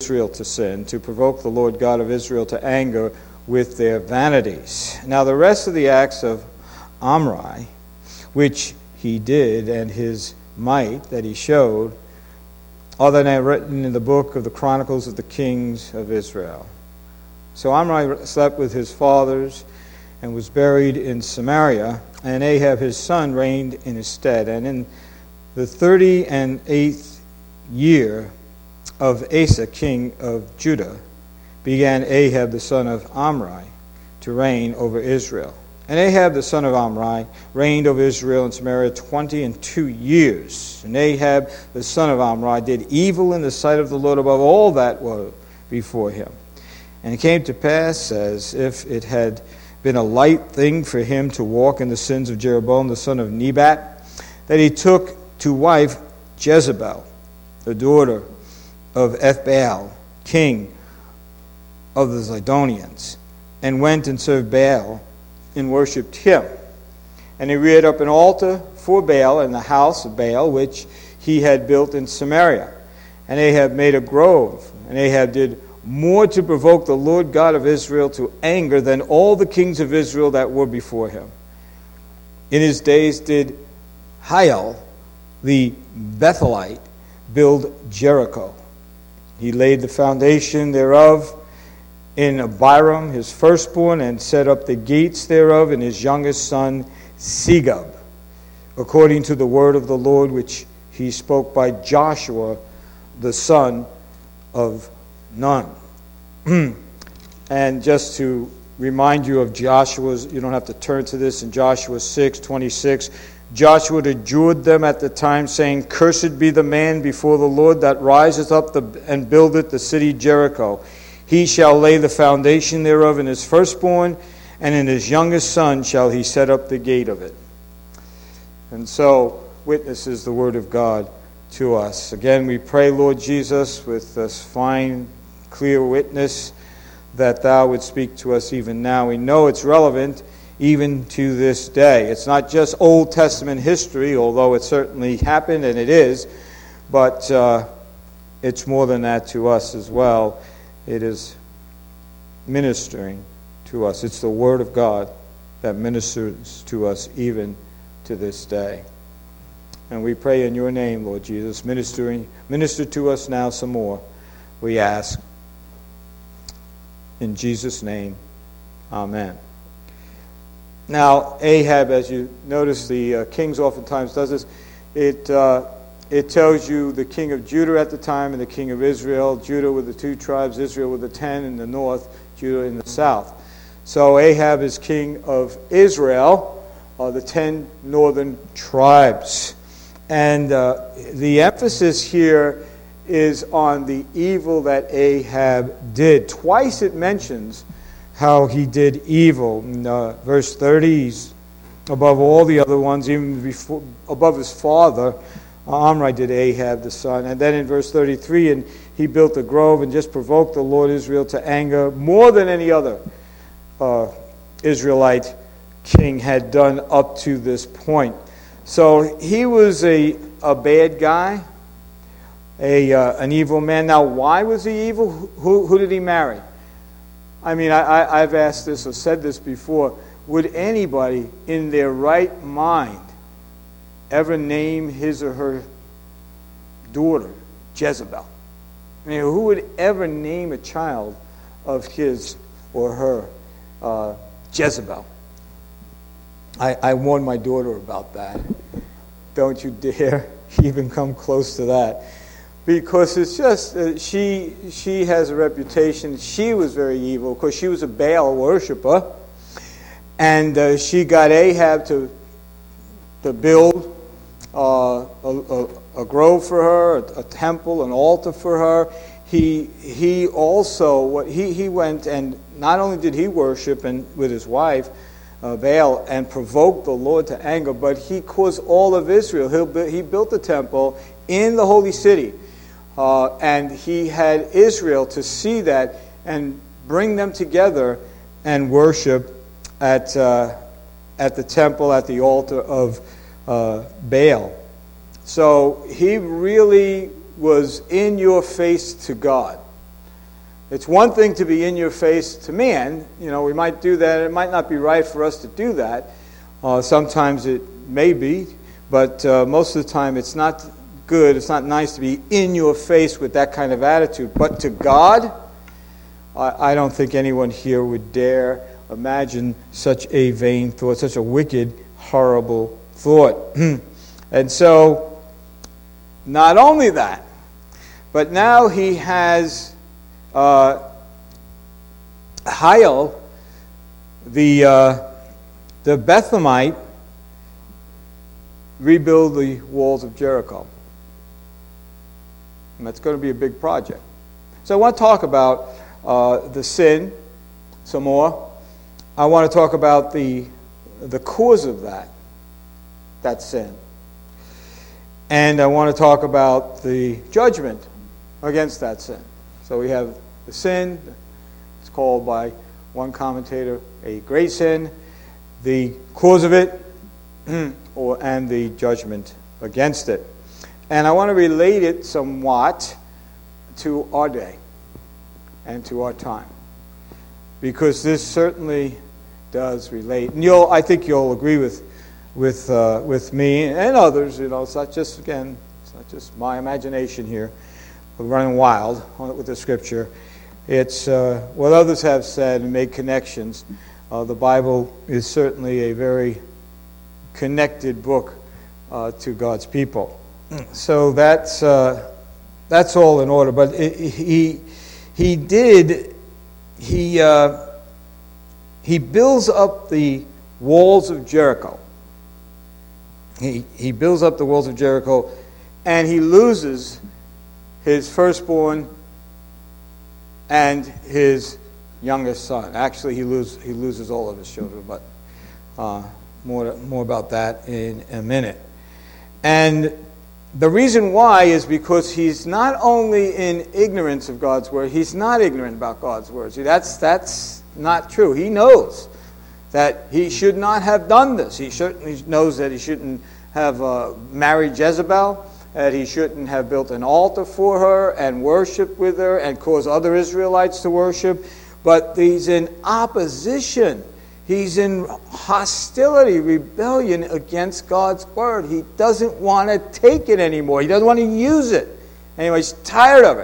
Israel to sin, to provoke the Lord God of Israel to anger with their vanities. Now the rest of the acts of Omri, which he did, and his might that he showed, are then written in the book of the Chronicles of the Kings of Israel. So Omri slept with his fathers and was buried in Samaria, and Ahab his son reigned in his stead. And in the 38th year of Asa, king of Judah, began Ahab the son of Omri to reign over Israel. And Ahab the son of Omri reigned over Israel in Samaria 22 years. And Ahab the son of Omri did evil in the sight of the Lord above all that were before him. And it came to pass, as if it had been a light thing for him to walk in the sins of Jeroboam the son of Nebat, that he took to wife Jezebel, the daughter of Ethbaal, king of the Zidonians, and went and served Baal and worshipped him. And he reared up an altar for Baal in the house of Baal, which he had built in Samaria. And Ahab made a grove, and Ahab did more to provoke the Lord God of Israel to anger than all the kings of Israel that were before him. In his days did Hiel, the Bethelite, build Jericho. He laid the foundation thereof in Abiram, his firstborn, and set up the gates thereof in his youngest son Segub, according to the word of the Lord which he spoke by Joshua, the son of Nun. And just to remind you of Joshua's, you don't have to turn to this, in Joshua 6:26, Joshua adjured them at the time, saying, Cursed be the man before the Lord that riseth up and buildeth the city Jericho. He shall lay the foundation thereof in his firstborn, and in his youngest son shall he set up the gate of it. And so witnesses the word of God to us. Again, we pray, Lord Jesus, with this fine, clear witness, that thou would speak to us even now. We know it's relevant even to this day. It's not just Old Testament history, although it certainly happened, and it is, but it's more than that to us as well. It is ministering to us. It's the Word of God that ministers to us even to this day. And we pray in your name, Lord Jesus, minister to us now some more, we ask. In Jesus' name, amen. Now, Ahab, as you notice, the Kings oftentimes does this. It tells you the king of Judah at the time and the king of Israel. Judah with the 2 tribes, Israel with the 10 in the north, Judah in the south. So Ahab is king of Israel, the 10 northern tribes. And the emphasis here is on the evil that Ahab did. Twice it mentions how he did evil. In verse 30, he's above all the other ones, even before, above his father. Omri did Ahab the son. And then in verse 33, and he built a grove and just provoked the Lord Israel to anger more than any other Israelite king had done up to this point. So he was a bad guy, an evil man. Now, why was he evil? Who did he marry? I mean, I've asked this or said this before. Would anybody in their right mind ever name his or her daughter Jezebel? I mean, who would ever name a child of his or her Jezebel? I warned my daughter about that. Don't you dare even come close to that. Because it's just, she has a reputation. She was very evil because she was a Baal worshiper. And she got Ahab to build a grove for her, a temple, an altar for her. He also, he went and not only did he worship with his wife, Baal, and provoked the Lord to anger, but he caused all of Israel. He built the temple in the holy city. And he had Israel to see that and bring them together and worship at the temple, at the altar of Baal. So he really was in your face to God. It's one thing to be in your face to man. We might do that. It might not be right for us to do that. Sometimes it may be, but most of the time it's not good. It's not nice to be in your face with that kind of attitude. But to God, I don't think anyone here would dare imagine such a vain thought, such a wicked, horrible thought. And so, not only that, but now he has Hiel, the Bethlehemite, rebuild the walls of Jericho. And that's going to be a big project. So I want to talk about the sin some more. I want to talk about the cause of that sin. And I want to talk about the judgment against that sin. So we have the sin. It's called by one commentator a great sin. The cause of it, and the judgment against it. And I want to relate it somewhat to our day and to our time, because this certainly does relate. And I think you'll agree with me and others. It's not just my imagination here. We're running wild with the Scripture. It's what others have said and made connections. The Bible is certainly a very connected book to God's people. So that's all in order. But he builds up the walls of Jericho. He builds up the walls of Jericho, and he loses his firstborn and his youngest son. Actually, he loses all of his children, but more about that in a minute. And the reason why is because he's not only in ignorance of God's word, he's not ignorant about God's word. See, that's not true. He knows that he should not have done this. He certainly knows that he shouldn't have married Jezebel, that he shouldn't have built an altar for her and worshiped with her and caused other Israelites to worship. But he's in opposition. He's in hostility, rebellion against God's word. He doesn't want to take it anymore. He doesn't want to use it. Anyway, he's tired of it.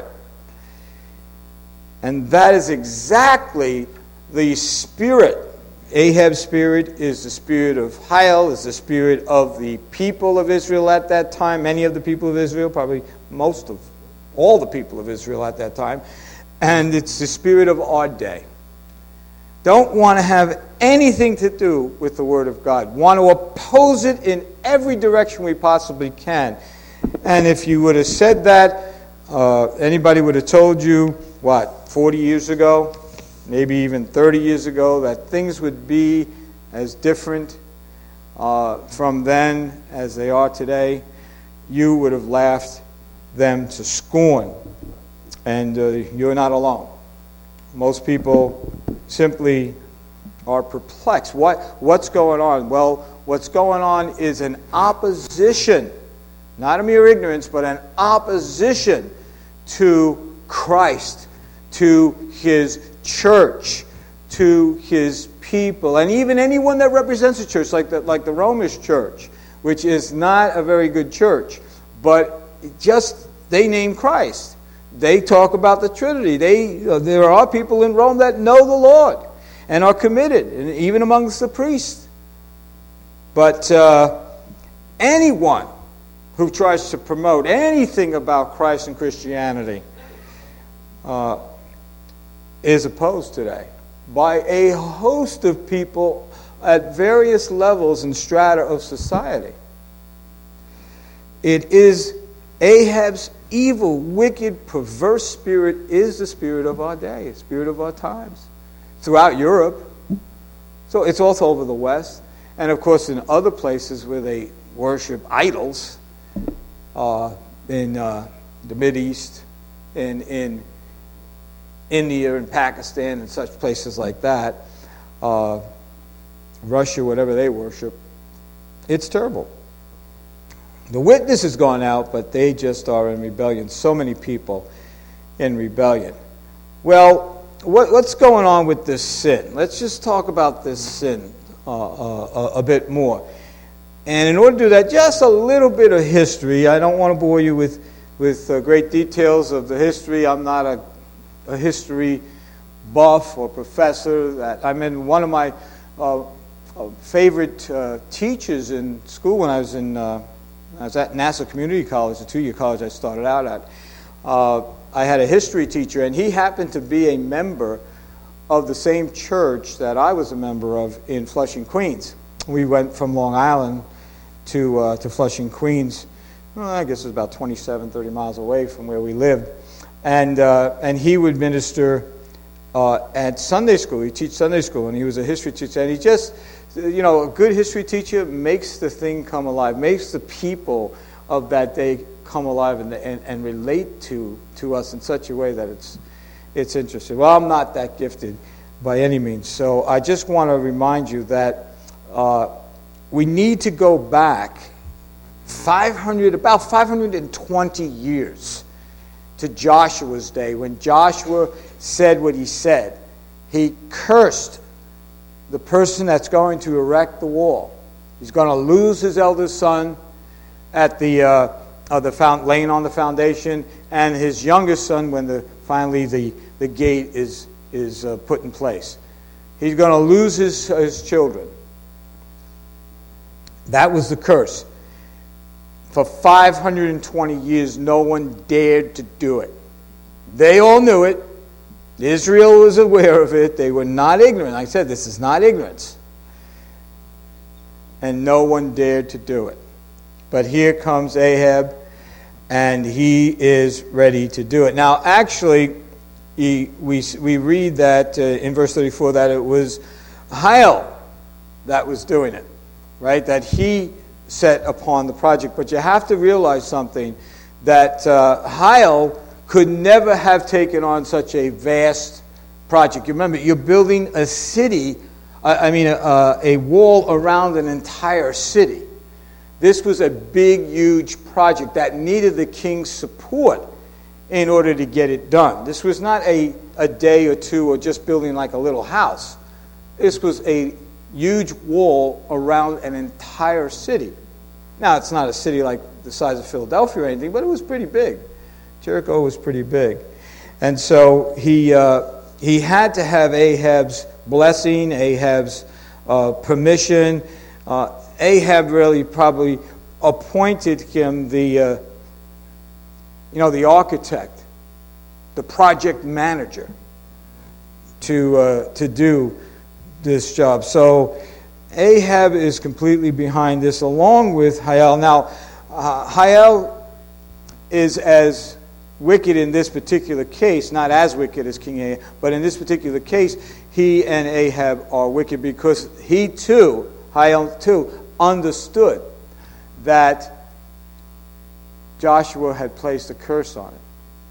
And that is exactly the spirit. Ahab's spirit is the spirit of Hiel, is the spirit of the people of Israel at that time. Many of the people of Israel, probably most of all the people of Israel at that time. And it's the spirit of our day. Don't want to have anything to do with the Word of God. Want to oppose it in every direction we possibly can. And if you would have said that, anybody would have told you, 40 years ago, maybe even 30 years ago, that things would be as different from then as they are today, you would have laughed them to scorn. And you're not alone. Most people simply are perplexed. What's going on? Well, what's going on is an opposition, not a mere ignorance, but an opposition to Christ, to His church, to His people, and even anyone that represents the church, like the Romish church, which is not a very good church, but just they name Christ. They talk about the Trinity. There are people in Rome that know the Lord and are committed, and even amongst the priests. But anyone who tries to promote anything about Christ and Christianity is opposed today by a host of people at various levels and strata of society. It is Ahab's evil, wicked, perverse spirit is the spirit of our day, the spirit of our times. Throughout Europe. So it's also over the West. And of course in other places where they worship idols, in the Mideast, in India and Pakistan and such places like that, Russia, whatever they worship, it's terrible. The witness has gone out, but they just are in rebellion. So many people in rebellion. Well, what's going on with this sin? Let's just talk about this sin a bit more. And in order to do that, just a little bit of history. I don't want to bore you with great details of the history. I'm not a history buff or professor. One of my favorite teachers in school when I was at Nassau Community College, the 2-year college I started out at. I had a history teacher, and he happened to be a member of the same church that I was a member of in Flushing, Queens. We went from Long Island to Flushing, Queens. Well, I guess it was about 27, 30 miles away from where we lived. And he would minister at Sunday school. He'd teach Sunday school, and he was a history teacher. And he just, a good history teacher makes the thing come alive, makes the people of that day come alive and relate to us in such a way that it's interesting. Well, I'm not that gifted by any means. So I just want to remind you that we need to go back about 520 years to Joshua's day, when Joshua said what he said. He cursed the person that's going to erect the wall. He's going to lose his eldest son at laying on the foundation, and his youngest son when finally the gate is put in place. He's going to lose his children. That was the curse. For 520 years, no one dared to do it. They all knew it. Israel was aware of it. They were not ignorant. I said, this is not ignorance. And no one dared to do it. But here comes Ahab, and he is ready to do it. Now, actually, we read that in verse 34 that it was Hiel that was doing it, right? That he set upon the project. But you have to realize something, that Hiel could never have taken on such a vast project. You remember, you're building a city, a wall around an entire city. This was a big, huge project that needed the king's support in order to get it done. This was not a day or two or just building like a little house. This was a huge wall around an entire city. Now, it's not a city like the size of Philadelphia or anything, but it was pretty big. Jericho was pretty big. And so he had to have Ahab's blessing, Ahab's permission. Ahab really probably appointed him the architect, the project manager to do this job. So Ahab is completely behind this, along with Hiel. Now, Hiel is as wicked in this particular case, not as wicked as King Ahab, but in this particular case, he and Ahab are wicked because he too, Hiel too, understood that Joshua had placed a curse on it.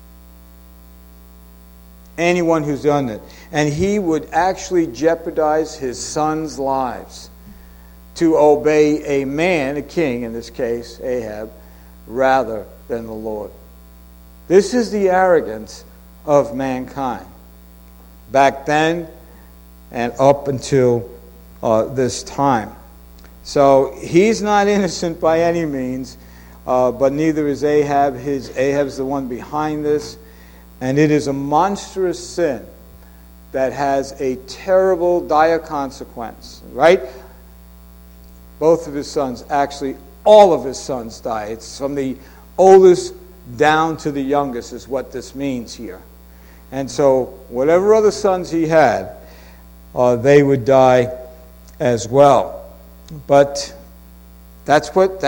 Anyone who's done it. And he would actually jeopardize his sons' lives to obey a man, a king in this case, Ahab, rather than the Lord. This is the arrogance of mankind. Back then and up until this time. So he's not innocent by any means, but neither is Ahab. Ahab's the one behind this. And it is a monstrous sin that has a terrible, dire consequence, right? Both of his sons, actually all of his sons die. It's from the oldest down to the youngest is what this means here. And so whatever other sons he had, they would die as well. But that's what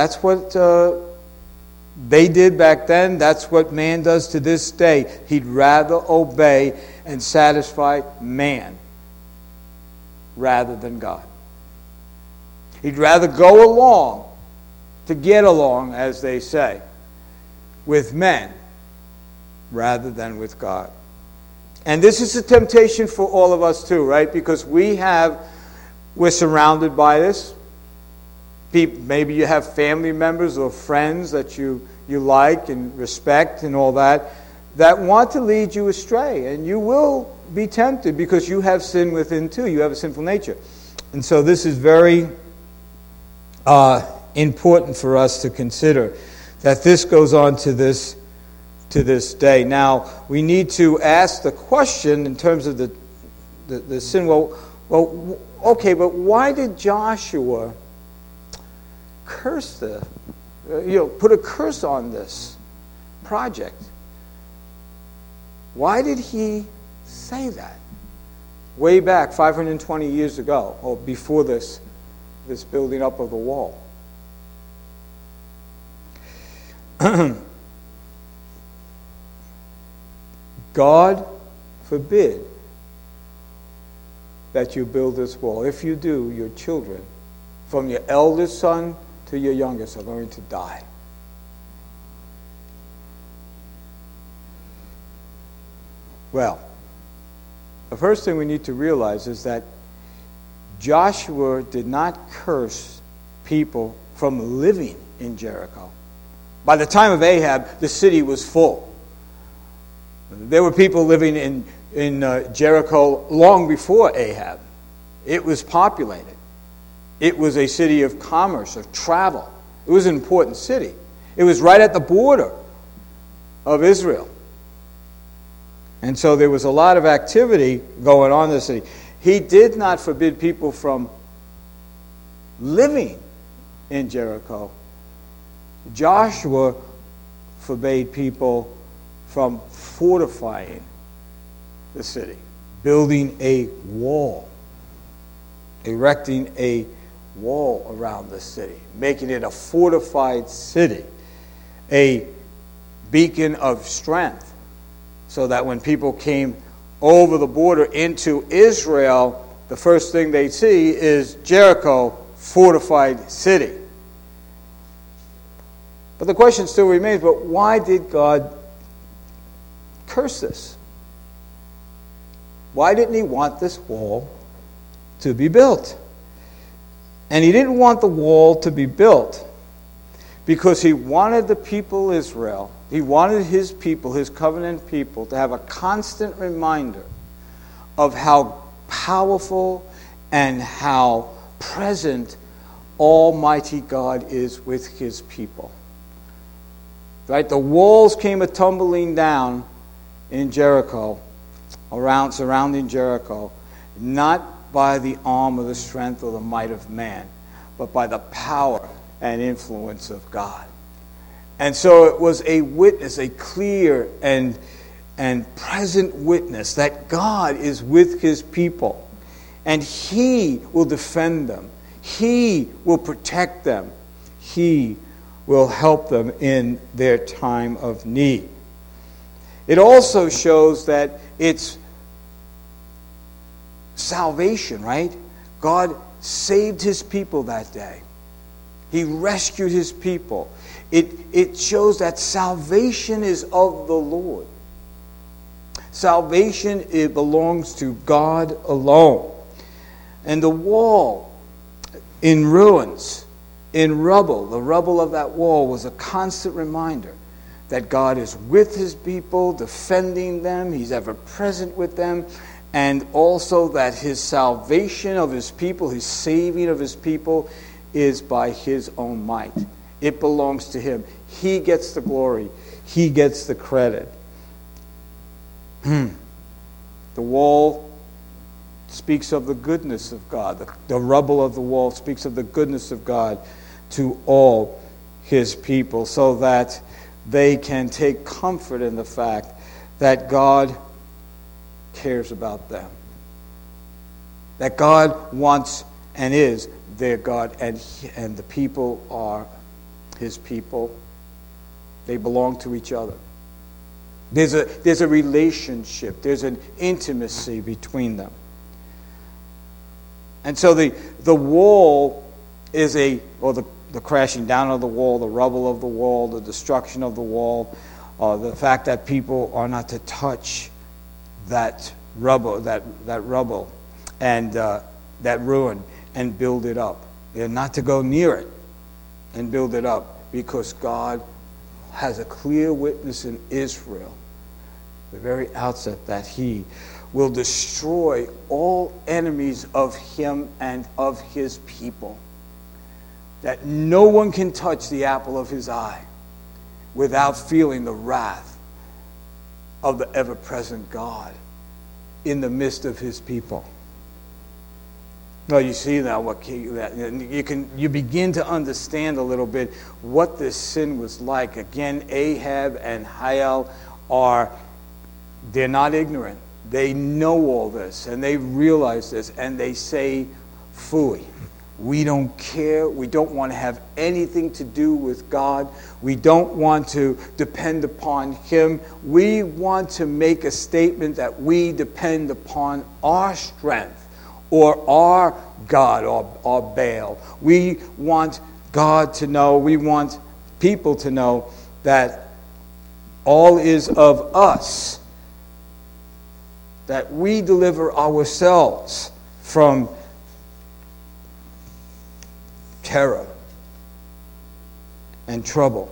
they did back then. That's what man does to this day. He'd rather obey and satisfy man rather than God. He'd rather go along to get along, as they say, with men rather than with God. And this is a temptation for all of us too, right? Because we're surrounded by this. Maybe you have family members or friends that you like and respect and all that that want to lead you astray. And you will be tempted because you have sin within too. You have a sinful nature. And so this is very important for us to consider, that this goes on to this day. Now, we need to ask the question in terms of the sin. Well, okay, but why did Joshua curse put a curse on this project? Why did he say that? Way back 520 years ago, or before this building up of the wall. God forbid that you build this wall. If you do, your children, from your eldest son to your youngest, are going to die. Well, the first thing we need to realize is that Joshua did not curse people from living in Jericho. By the time of Ahab, the city was full. There were people living in Jericho long before Ahab. It was populated. It was a city of commerce, of travel. It was an important city. It was right at the border of Israel. And so there was a lot of activity going on in the city. He did not forbid people from living in Jericho. Joshua forbade people from fortifying the city, building a wall, erecting a wall around the city, making it a fortified city, a beacon of strength, so that when people came over the border into Israel, the first thing they see is Jericho, fortified city. But the question still remains, but why did God curse this? Why didn't he want this wall to be built? And he didn't want the wall to be built because he wanted the people Israel, he wanted his people, his covenant people, to have a constant reminder of how powerful and how present Almighty God is with his people. Right? The walls came a-tumbling down in Jericho, surrounding Jericho, not by the arm or the strength or the might of man, but by the power and influence of God. And so it was a witness, a clear and present witness that God is with his people, and he will defend them. He will protect them. He will help them in their time of need. It also shows that it's salvation, right? God saved his people that day. He rescued his people. It shows that salvation is of the Lord. Salvation, it belongs to God alone. And the wall in ruins, in rubble, the rubble of that wall was a constant reminder that God is with his people, defending them. He's ever present with them. And also that his salvation of his people, his saving of his people, is by his own might. It belongs to him. He gets the glory. He gets the credit. The wall speaks of the goodness of God. The rubble of the wall speaks of the goodness of God to all his people, so that they can take comfort in the fact that God cares about them. That God wants and is their God, and the people are his people. They belong to each other. There's a relationship. There's an intimacy between them. And so the wall is the crashing down of the wall, the rubble of the wall, the destruction of the wall, the fact that people are not to touch that rubble, and that ruin, and build it up. They're not to go near it and build it up, because God has a clear witness in Israel the very outset, that he will destroy all enemies of him and of his people. That no one can touch the apple of his eye without feeling the wrath of the ever-present God in the midst of his people. Well, you see now you begin to understand a little bit what this sin was like. Again, Ahab and Hiel they're not ignorant. They know all this, and they realize this, and they say, "Phooey. We don't care. We don't want to have anything to do with God. We don't want to depend upon him. We want to make a statement that we depend upon our strength or our God or Baal. We want God to know, we want people to know that all is of us, that we deliver ourselves from terror and trouble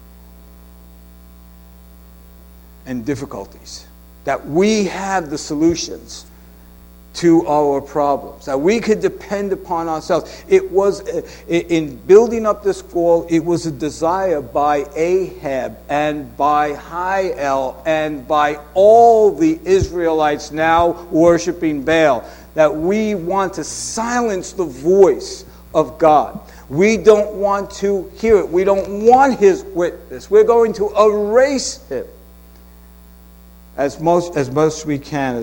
and difficulties, that we have the solutions to our problems, that we could depend upon ourselves. It was, in building up this wall, it was a desire by Ahab and by Hiel and by all the Israelites now worshiping Baal, that we want to silence the voice of God. We don't want to hear it. We don't want his witness. We're going to erase him as best we can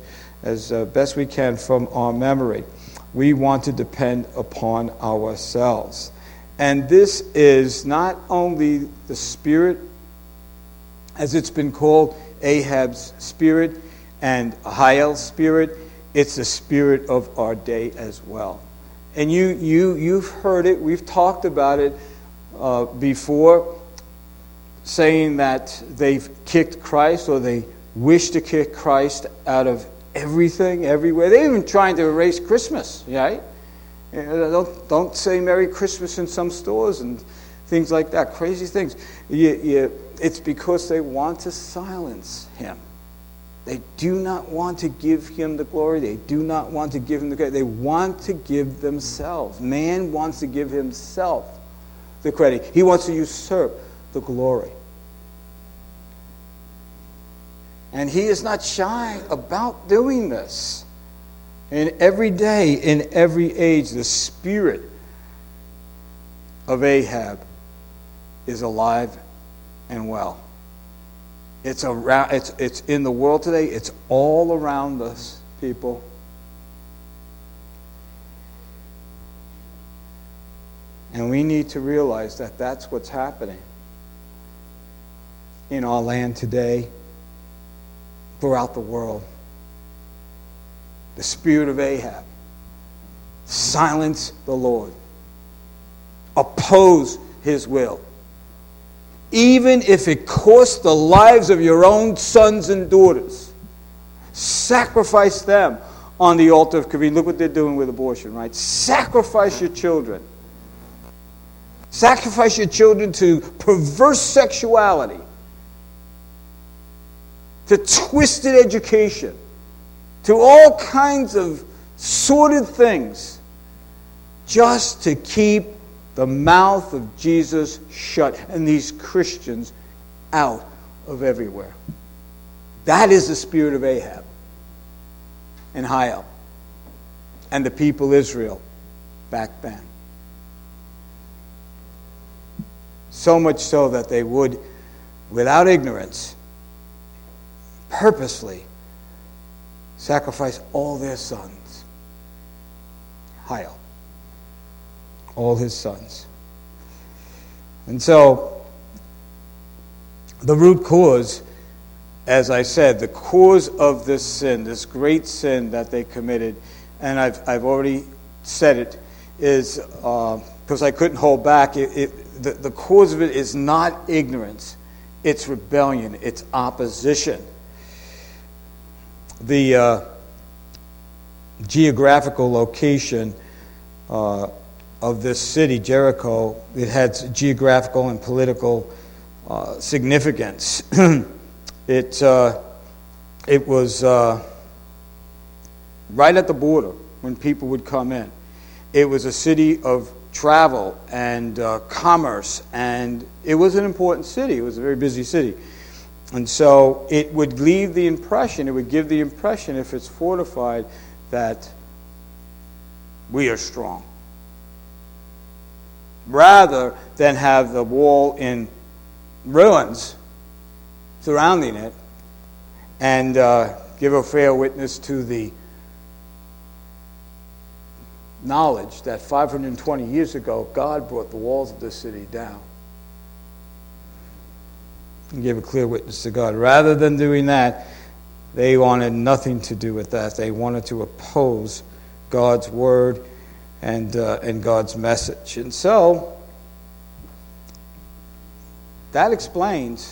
from our memory. We want to depend upon ourselves. And this is not only the spirit, as it's been called, Ahab's spirit and Hiel's spirit, it's the spirit of our day as well. And you've heard it, we've talked about it before, saying that they've kicked Christ, or they wish to kick Christ out of everything, everywhere. They're even trying to erase Christmas, right? Don't say Merry Christmas in some stores and things like that, crazy things. It's because they want to silence him. They do not want to give him the glory. They do not want to give him the credit. They want to give themselves. Man wants to give himself the credit. He wants to usurp the glory. And he is not shy about doing this. And every day, in every age, the spirit of Ahab is alive and well. It's in the world today. It's all around us, people. And we need to realize that that's what's happening in our land today, throughout the world. The spirit of Ahab. Silence the Lord. Oppose his will. Even if it costs the lives of your own sons and daughters. Sacrifice them on the altar of Kavod. Look what they're doing with abortion, right? Sacrifice your children. Sacrifice your children to perverse sexuality, to twisted education, to all kinds of sordid things, just to keep the mouth of Jesus shut and these Christians out of everywhere. That is the spirit of Ahab and Hiel and the people Israel back then. So much so that they would, without ignorance, purposely sacrifice all their sons. Hiel. All his sons. And so, the root cause, as I said, the cause of this sin, this great sin that they committed, and I've already said it, is, because I couldn't hold back, the cause of it is not ignorance, it's rebellion, it's opposition. The geographical location of this city, Jericho, it had geographical and political significance. It It was right at the border when people would come in. It was a city of travel and commerce, and it was an important city. It was a very busy city. And so it would leave the impression, it would give the impression, if it's fortified, that we are strong, rather than have the wall in ruins surrounding it and give a fair witness to the knowledge that 520 years ago, God brought the walls of this city down and gave a clear witness to God. Rather than doing that, they wanted nothing to do with that. They wanted to oppose God's word and God's message. And so, that explains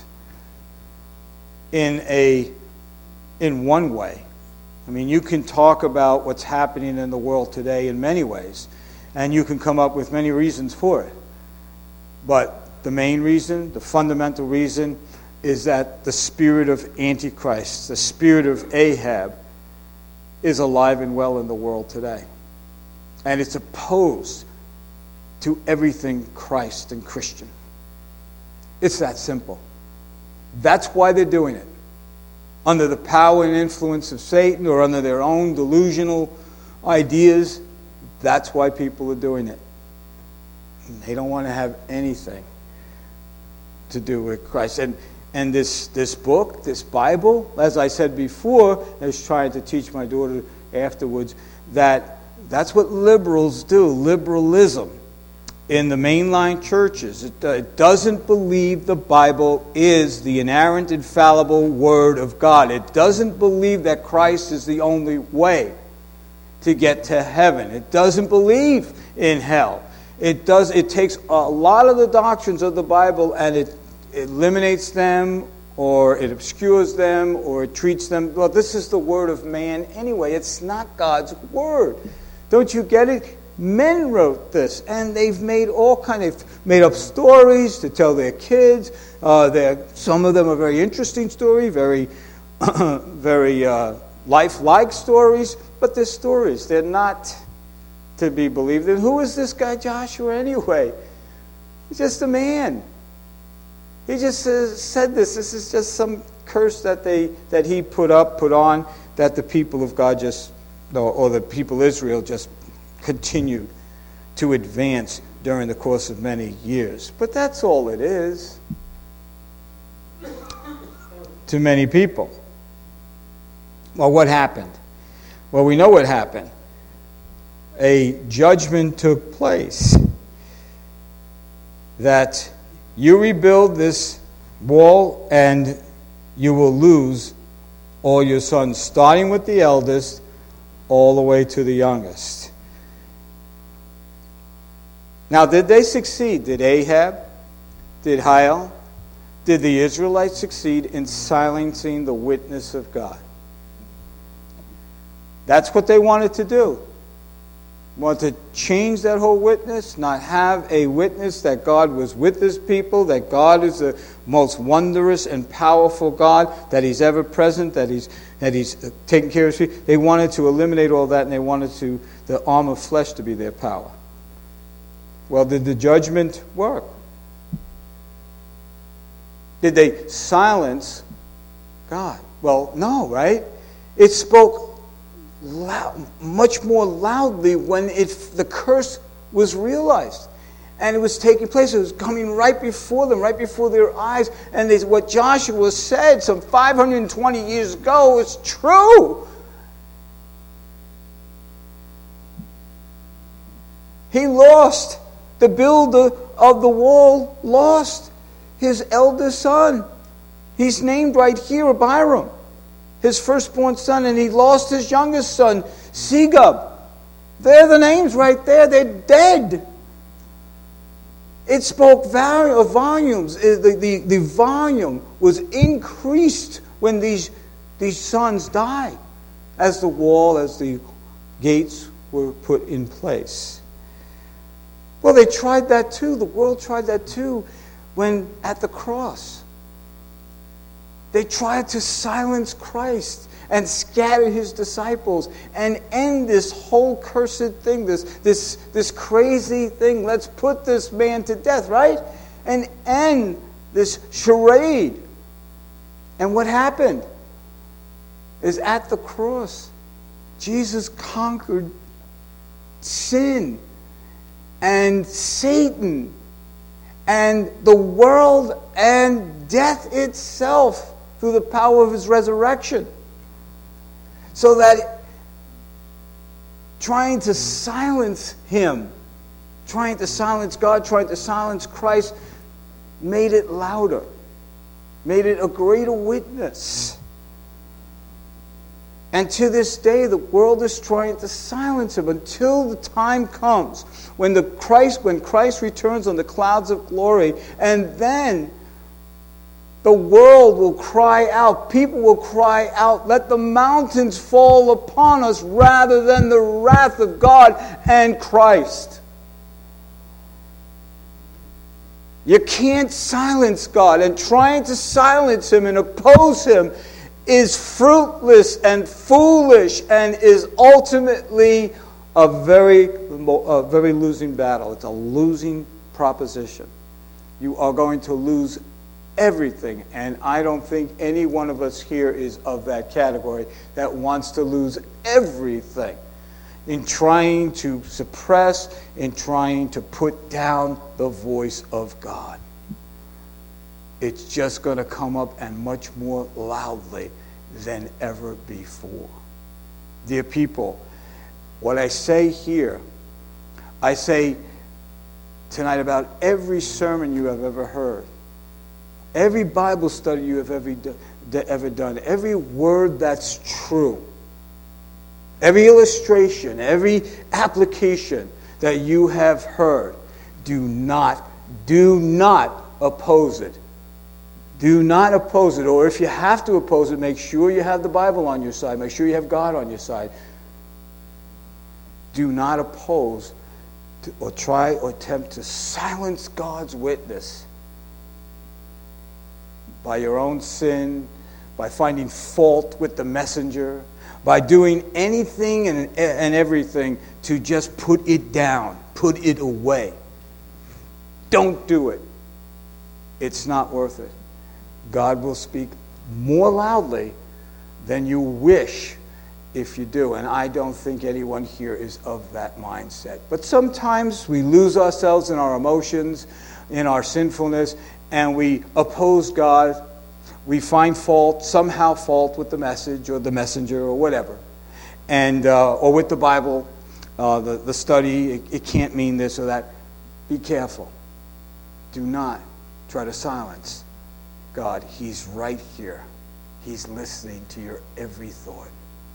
in one way. I mean, you can talk about what's happening in the world today in many ways, and you can come up with many reasons for it. But the main reason, the fundamental reason, is that the spirit of Antichrist, the spirit of Ahab, is alive and well in the world today. And it's opposed to everything Christ and Christian. It's that simple. That's why they're doing it. Under the power and influence of Satan or under their own delusional ideas, that's why people are doing it. They don't want to have anything to do with Christ. And this book, this Bible, as I said before, I was trying to teach my daughter afterwards, that's what liberals do, liberalism. In the mainline churches, it doesn't believe the Bible is the inerrant, infallible Word of God. It doesn't believe that Christ is the only way to get to heaven. It doesn't believe in hell. It takes a lot of the doctrines of the Bible and it eliminates them, or it obscures them, or it treats them, well, this is the word of man anyway. It's not God's word. Don't you get it? Men wrote this, and they've made made up stories to tell their kids. Some of them are very interesting stories, very, very lifelike stories, but they're stories. They're not to be believed. And who is this guy Joshua anyway? He's just a man. He just said this. This is just some curse that he put on, that the people of God or the people of Israel just continued to advance during the course of many years. But that's all it is to many people. Well, what happened? Well, we know what happened. A judgment took place that you rebuild this wall and you will lose all your sons, starting with the eldest all the way to the youngest. Now, did they succeed? Did Ahab? Did Hiel? Did the Israelites succeed in silencing the witness of God? That's what they wanted to do. Wanted to change that whole witness, not have a witness that God was with his people, that God is the most wondrous and powerful God, that he's ever present, that he's taking care of his people. They wanted to eliminate all that, and they wanted the arm of flesh to be their power. Well, did the judgment work? Did they silence God? Well, no, right? It spoke much more loudly when the curse was realized. And it was taking place. It was coming right before them, right before their eyes. And what Joshua said some 520 years ago is true. He lost. The builder of the wall lost his eldest son. He's named right here Abiram, his firstborn son, and he lost his youngest son, Segub. They're the names right there. They're dead. It spoke volumes. The volume was increased when these sons died, as the wall, as the gates were put in place. Well, they tried that too. The world tried that too when at the cross. They tried to silence Christ and scatter his disciples and end this whole cursed thing, this crazy thing. Let's put this man to death, right? And end this charade. And what happened is at the cross, Jesus conquered sin and Satan and the world and death itself through the power of his resurrection. So that trying to silence him, trying to silence God, trying to silence Christ, made it louder, made it a greater witness. And to this day, the world is trying to silence him until the time comes when Christ returns on the clouds of glory, and then the world will cry out, people will cry out, let the mountains fall upon us rather than the wrath of God and Christ. You can't silence God, and trying to silence him and oppose him is fruitless and foolish and is ultimately a very losing battle. It's a losing proposition. You are going to lose everything, and I don't think any one of us here is of that category that wants to lose everything in trying to suppress, in trying to put down the voice of God. It's just going to come up and much more loudly than ever before. Dear people, what I say here, I say tonight about every sermon you have ever heard, every Bible study you have ever done, every word that's true, every illustration, every application that you have heard, do not oppose it. Do not oppose it. Or if you have to oppose it, make sure you have the Bible on your side. Make sure you have God on your side. Do not oppose or try or attempt to silence God's witness by your own sin, by finding fault with the messenger, by doing anything and everything to just put it down, put it away. Don't do it. It's not worth it. God will speak more loudly than you wish if you do. And I don't think anyone here is of that mindset. But sometimes we lose ourselves in our emotions, in our sinfulness, and we oppose God. We find somehow fault with the message or the messenger or whatever. And or with the Bible, the study, it can't mean this or that. Be careful. Do not try to silence God. He's right here. He's listening to your every thought.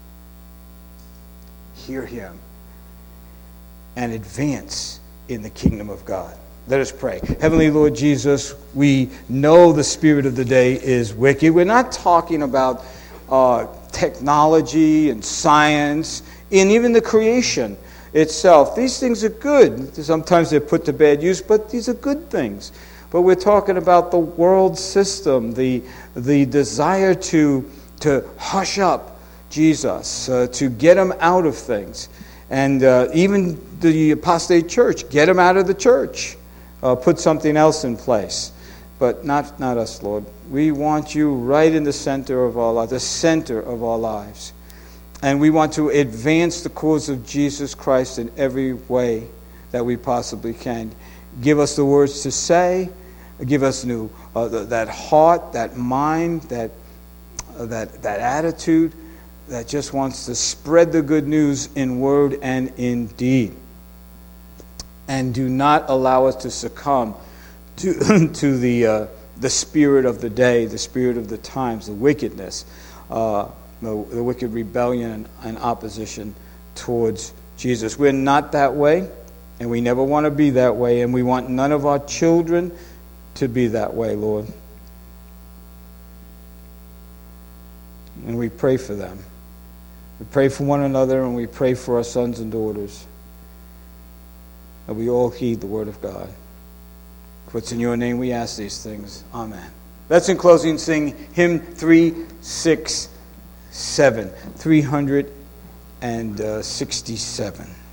Hear him and advance in the kingdom of God. Let us pray. Heavenly Lord Jesus, we know the spirit of the day is wicked. We're not talking about technology and science and even the creation itself. These things are good. Sometimes they're put to bad use, but these are good things. But we're talking about the world system, the desire to hush up Jesus, to get him out of things. And even the apostate church, get him out of the church. Put something else in place. But not us, Lord. We want you right in the center of our lives, the center of our lives. And we want to advance the cause of Jesus Christ in every way that we possibly can. Give us the words to say. Give us that heart, that mind, that attitude that just wants to spread the good news in word and in deed. And do not allow us to succumb to the spirit of the day, the spirit of the times, the wickedness, the wicked rebellion and opposition towards Jesus. We're not that way, and we never want to be that way, and we want none of our children to be that way, Lord. And we pray for them. We pray for one another, and we pray for our sons and daughters. That we all heed the word of God. For it's in your name we ask these things. Amen. Let's in closing sing hymn 367. 367.